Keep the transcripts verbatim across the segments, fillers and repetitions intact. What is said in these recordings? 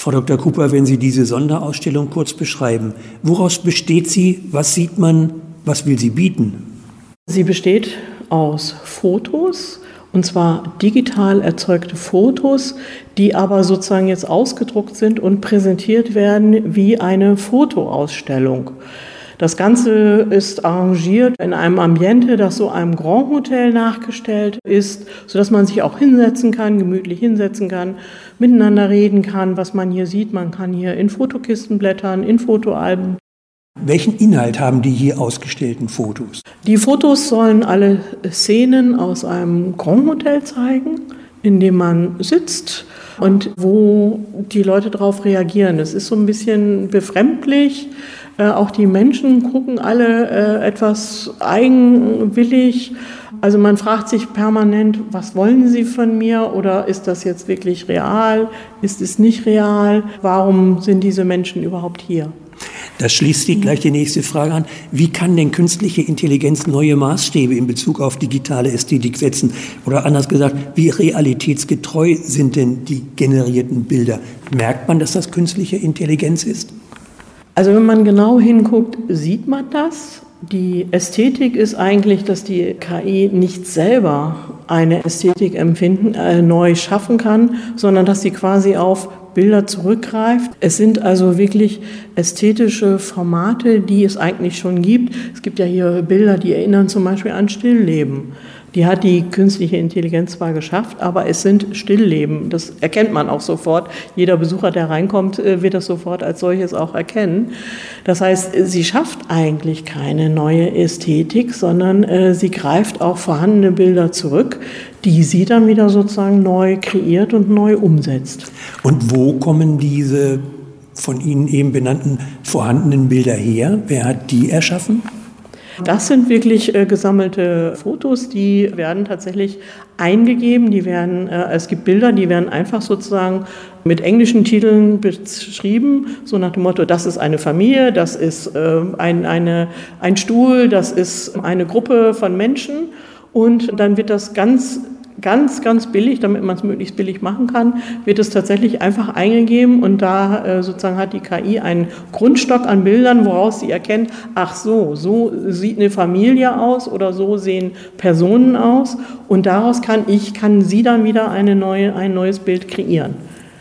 Frau Doktor Cooper, wenn Sie diese Sonderausstellung kurz beschreiben, woraus besteht sie, was sieht man, was will sie bieten? Sie besteht aus Fotos, und zwar digital erzeugte Fotos, die aber sozusagen jetzt ausgedruckt sind und präsentiert werden wie eine Fotoausstellung. Das Ganze ist arrangiert in einem Ambiente, das so einem Grand Hotel nachgestellt ist, sodass man sich auch hinsetzen kann, gemütlich hinsetzen kann, miteinander reden kann, was man hier sieht. Man kann hier in Fotokisten blättern, in Fotoalben. Welchen Inhalt haben die hier ausgestellten Fotos? Die Fotos sollen alle Szenen aus einem Grand Hotel zeigen, in dem man sitzt und wo die Leute darauf reagieren. Es ist so ein bisschen befremdlich. Äh, auch die Menschen gucken alle äh, etwas eigenwillig. Also man fragt sich permanent, was wollen Sie von mir? Oder ist das jetzt wirklich real? Ist es nicht real? Warum sind diese Menschen überhaupt hier? Das schließt sich gleich die nächste Frage an. Wie kann denn künstliche Intelligenz neue Maßstäbe in Bezug auf digitale Ästhetik setzen? Oder anders gesagt, wie realitätsgetreu sind denn die generierten Bilder? Merkt man, dass das künstliche Intelligenz ist? Also wenn man genau hinguckt, sieht man das. Die Ästhetik ist eigentlich, dass die K I nicht selber eine Ästhetik empfinden, äh, neu schaffen kann, sondern dass sie quasi auf Bilder zurückgreift. Es sind also wirklich ästhetische Formate, die es eigentlich schon gibt. Es gibt ja hier Bilder, die erinnern zum Beispiel an Stillleben. Die hat die künstliche Intelligenz zwar geschafft, aber es sind Stillleben. Das erkennt man auch sofort. Jeder Besucher, der reinkommt, wird das sofort als solches auch erkennen. Das heißt, sie schafft eigentlich keine neue Ästhetik, sondern äh, sie greift auf vorhandene Bilder zurück, die sie dann wieder sozusagen neu kreiert und neu umsetzt. Und wo kommen diese von Ihnen eben benannten vorhandenen Bilder her? Wer hat die erschaffen? Das sind wirklich äh, gesammelte Fotos, die werden tatsächlich eingegeben, die werden, äh, es gibt Bilder, die werden einfach sozusagen mit englischen Titeln beschrieben, so nach dem Motto, das ist eine Familie, das ist äh, ein, eine, ein Stuhl, das ist eine Gruppe von Menschen und dann wird das ganz ganz, ganz billig, damit man es möglichst billig machen kann, wird es tatsächlich einfach eingegeben und da äh, sozusagen hat die K I einen Grundstock an Bildern, woraus sie erkennt, ach so, so sieht eine Familie aus oder so sehen Personen aus und daraus kann ich, kann sie dann wieder eine neue, ein neues Bild kreieren.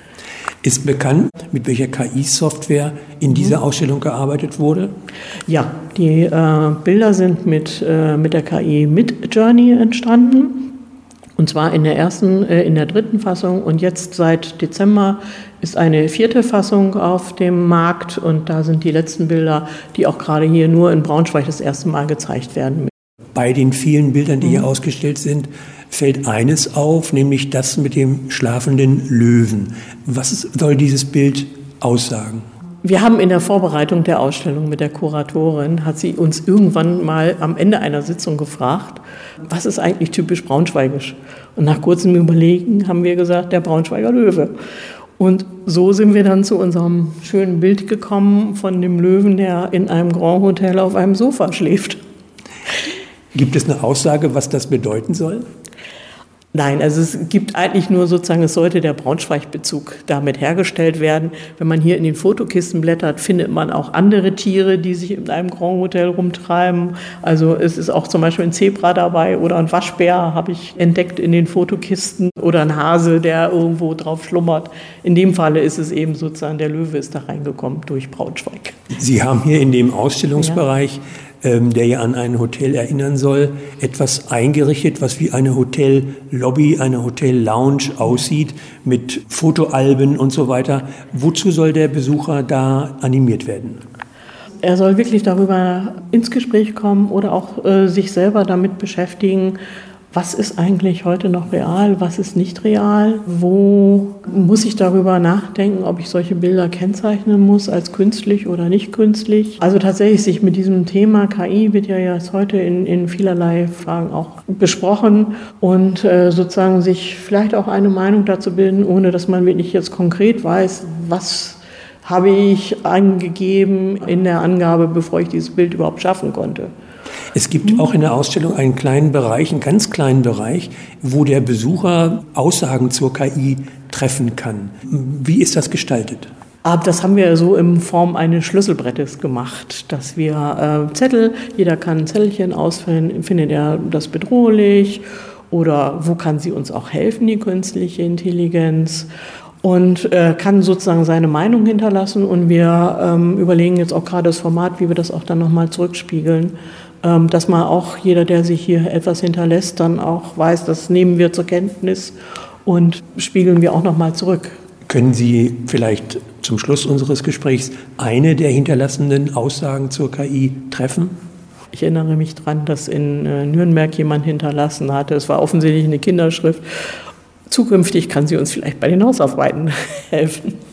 Ist bekannt, mit welcher K I-Software in dieser Ausstellung gearbeitet wurde? Ja, die äh, Bilder sind mit, äh, mit der K I Midjourney entstanden. Und zwar in der ersten, äh, in der dritten Fassung und jetzt seit Dezember ist eine vierte Fassung auf dem Markt und da sind die letzten Bilder, die auch gerade hier nur in Braunschweig das erste Mal gezeigt werden. Bei den vielen Bildern, die hier ausgestellt sind, fällt eines auf, nämlich das mit dem schlafenden Löwen. Was soll dieses Bild aussagen? Wir haben in der Vorbereitung der Ausstellung mit der Kuratorin, hat sie uns irgendwann mal am Ende einer Sitzung gefragt, was ist eigentlich typisch braunschweigisch? Und nach kurzem Überlegen haben wir gesagt, der Braunschweiger Löwe. Und so sind wir dann zu unserem schönen Bild gekommen von dem Löwen, der in einem Grand Hotel auf einem Sofa schläft. Gibt es eine Aussage, was das bedeuten soll? Nein, also es gibt eigentlich nur sozusagen, es sollte der Braunschweig-Bezug damit hergestellt werden. Wenn man hier in den Fotokisten blättert, findet man auch andere Tiere, die sich in einem Grand Hotel rumtreiben. Also es ist auch zum Beispiel ein Zebra dabei oder ein Waschbär, habe ich entdeckt in den Fotokisten, oder ein Hase, der irgendwo drauf schlummert. In dem Falle ist es eben sozusagen, der Löwe ist da reingekommen durch Braunschweig. Sie haben hier in dem Ausstellungsbereich, ja, der ja an ein Hotel erinnern soll, etwas eingerichtet, was wie eine Hotellobby, eine Hotellounge aussieht, mit Fotoalben und so weiter. Wozu soll der Besucher da animiert werden? Er soll wirklich darüber ins Gespräch kommen oder auch äh, sich selber damit beschäftigen, was ist eigentlich heute noch real, was ist nicht real, wo muss ich darüber nachdenken, ob ich solche Bilder kennzeichnen muss als künstlich oder nicht künstlich. Also tatsächlich sich mit diesem Thema K I wird ja jetzt heute in, in vielerlei Fragen auch besprochen und äh, sozusagen sich vielleicht auch eine Meinung dazu bilden, ohne dass man wirklich jetzt konkret weiß, was habe ich angegeben in der Angabe, bevor ich dieses Bild überhaupt schaffen konnte. Es gibt auch in der Ausstellung einen kleinen Bereich, einen ganz kleinen Bereich, wo der Besucher Aussagen zur K I treffen kann. Wie ist das gestaltet? Aber das haben wir so in Form eines Schlüsselbrettes gemacht, dass wir äh, Zettel, jeder kann ein Zettelchen ausfüllen, findet er das bedrohlich oder wo kann sie uns auch helfen, die künstliche Intelligenz, und äh, kann sozusagen seine Meinung hinterlassen, und wir ähm, überlegen jetzt auch gerade das Format, wie wir das auch dann nochmal zurückspiegeln, ähm, dass man auch jeder, der sich hier etwas hinterlässt, dann auch weiß, das nehmen wir zur Kenntnis und spiegeln wir auch nochmal zurück. Können Sie vielleicht zum Schluss unseres Gesprächs eine der hinterlassenen Aussagen zur K I treffen? Ich erinnere mich daran, dass in Nürnberg jemand hinterlassen hatte. Es war offensichtlich eine Kinderschrift. Zukünftig kann sie uns vielleicht bei den Hausarbeiten helfen.